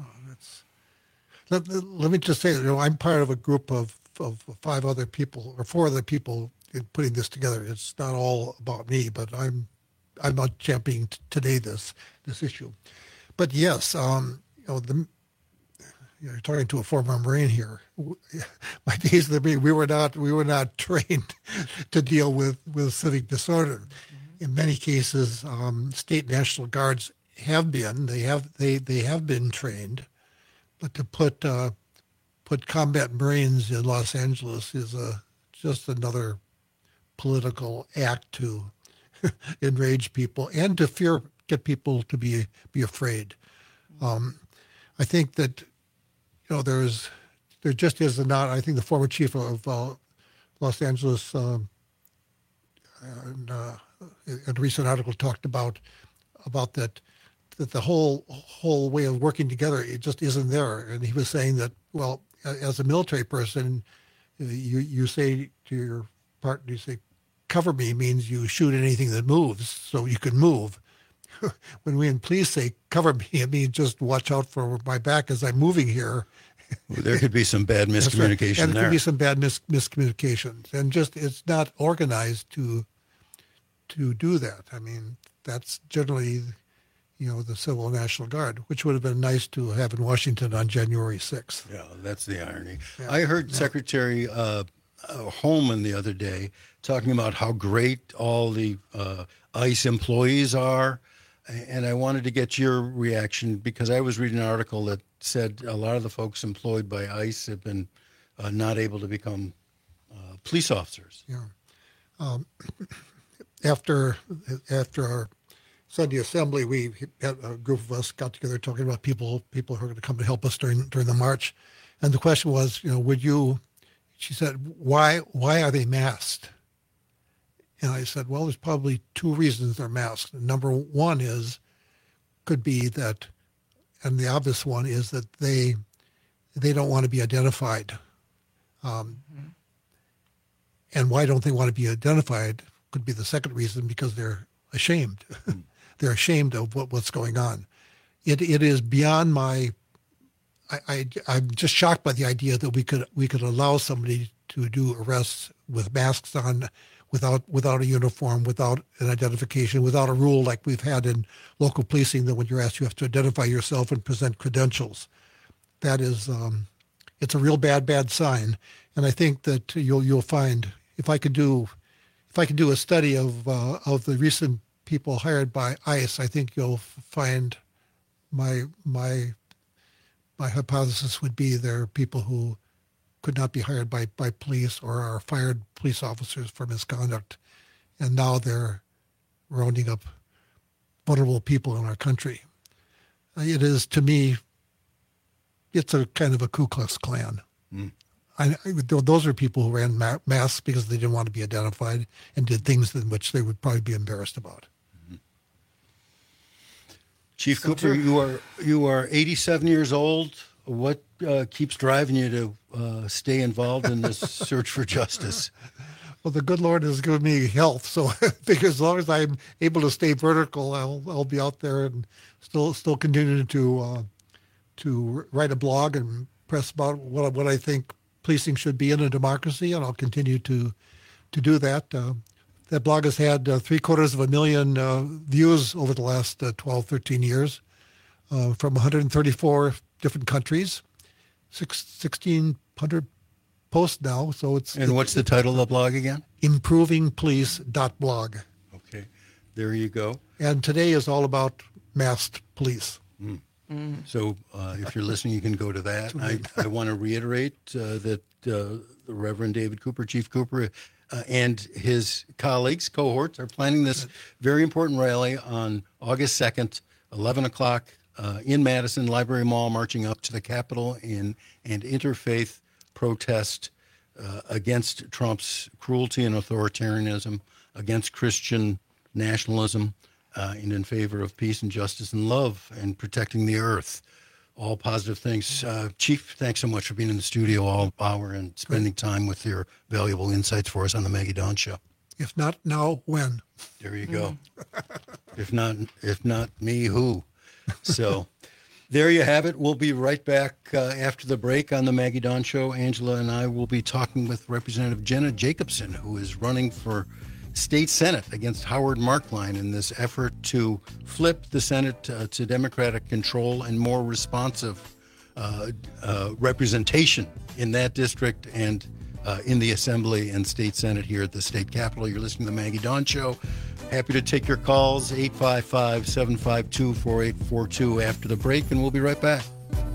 S18: Let me just say, I'm part of a group of 5 other people, or 4 other people in putting this together. It's not all about me, but I'm not championing today this issue. But yes, you're talking to a former Marine here. My days of the Marine, we were not trained to deal with civic disorder. Mm-hmm. In many cases, state National Guards have been trained, but to put combat Marines in Los Angeles is just another political act to enrage people and to get people to be afraid. I think that there just is not. I think the former chief of Los Angeles in a recent article talked about that the whole way of working together, it just isn't there. And he was saying that, well, as a military person, you say to your partner, you say, cover me means you shoot anything that moves so you can move. When we in police say cover me, it means just watch out for my back as I'm moving here.
S16: Well, there could be some bad miscommunication
S18: right. And
S16: there.
S18: There could be some bad miscommunications. And just it's not organized to do that. I mean, that's generally, the Civil National Guard, which would have been nice to have in Washington on January 6th.
S16: Yeah, that's the irony.
S18: Yeah.
S16: I heard Secretary Holman the other day talking about how great all the ICE employees are. And I wanted to get your reaction because I was reading an article that said a lot of the folks employed by ICE have been not able to become police officers.
S18: Yeah. After our Sunday assembly, we had a group of us got together talking about people who are going to come and help us during the march. And the question was, she said, why are they masked? And I said, well, there's probably two reasons they're masked. Number one could be that, and the obvious one is that they don't want to be identified. And why don't they want to be identified could be the second reason, because they're ashamed. They're ashamed of what's going on. It is beyond my. I'm just shocked by the idea that we could allow somebody to do arrests with masks on, without a uniform, without an identification, without a rule like we've had in local policing that when you're asked, you have to identify yourself and present credentials. That is, it's a real bad sign. And I think that you'll find, if I could do a study of the recent people hired by ICE, I think you'll find my hypothesis would be there are people who could not be hired by police or are fired police officers for misconduct. And now they're rounding up vulnerable people in our country. It is, to me, it's a kind of a Ku Klux Klan. Those are people who ran masks because they didn't want to be identified and did things in which they would probably be embarrassed about.
S16: Chief Cooper, you are 87 years old. What keeps driving you to stay involved in this search for justice?
S18: Well, the good Lord has given me health, so I think as long as I'm able to stay vertical, I'll be out there and still continuing to write a blog and press about what I think policing should be in a democracy, and I'll continue to do that. That blog has had 750,000 views over the last 12, 13 years from 134 different countries, 1,600 posts now. So
S16: And what's the title of the blog again?
S18: improvingpolice.blog.
S16: Okay, there you go.
S18: And today is all about masked police.
S16: So if you're listening, you can go to that. I want to reiterate that the Reverend David Cooper, Chief Cooper, and his colleagues, cohorts, are planning this very important rally on August 2nd, 11 o'clock in Madison, Library Mall, marching up to the Capitol and interfaith protest against Trump's cruelty and authoritarianism, against Christian nationalism, and in favor of peace and justice and love and protecting the earth. All positive things. Chief, thanks so much for being in the studio all hour and spending time with your valuable insights for us on the Maggie Dawn Show.
S18: If not now, when?
S16: There you go. If not me, who? So there you have it. We'll be right back after the break on the Maggie Dawn Show. Angela and I will be talking with Representative Jenna Jacobson, who is running for State Senate against Howard Marklein in this effort to flip the Senate to Democratic control and more responsive representation in that district and in the Assembly and State Senate here at the State Capitol. You're listening to the Maggie Dawn Show. Happy to take your calls, 855-752-4842 after the break, and we'll be right back.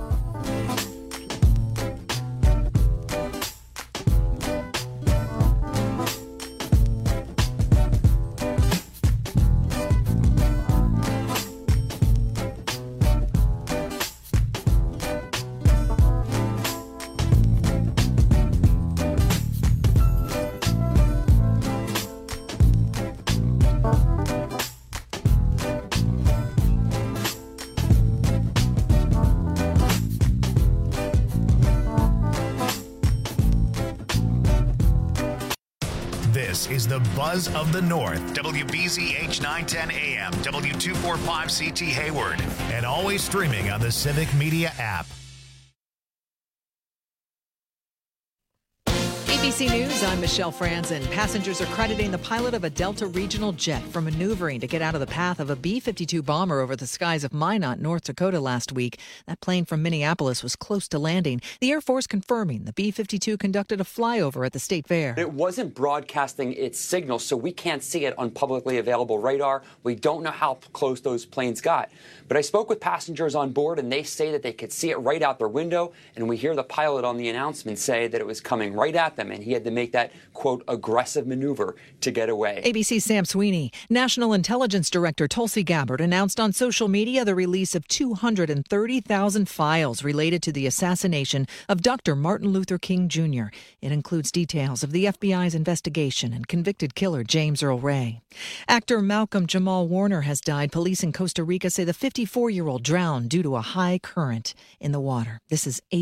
S1: Is the Buzz of the North, WBZH 910 AM, W245CT Hayward, and always streaming on the Civic Media app.
S12: ABC News, I'm Michelle Franzen. Passengers are crediting the pilot of a Delta regional jet for maneuvering to get out of the path of a B-52 bomber over the skies of Minot, North Dakota last week. That plane from Minneapolis was close to landing. The Air Force confirming the B-52 conducted a flyover at the State Fair.
S15: It wasn't broadcasting its signal, so we can't see it on publicly available radar. We don't know how close those planes got. But I spoke with passengers on board, and they say that they could see it right out their window, and we hear the pilot on the announcement say that it was coming right at them, and he had to make that, quote, aggressive maneuver to get away.
S12: ABC's Sam Sweeney. National Intelligence Director Tulsi Gabbard announced on social media the release of 230,000 files related to the assassination of Dr. Martin Luther King Jr. It includes details of the FBI's investigation and convicted killer James Earl Ray. Actor Malcolm Jamal Warner has died. Police in Costa Rica say the 54-year-old drowned due to a high current in the water. This is